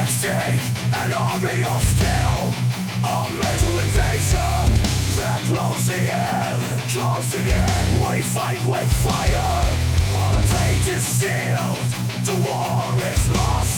Sing an army of steel, a mental invasion. They're closing in. We fight with fire. Our fate is sealed. The war is lost.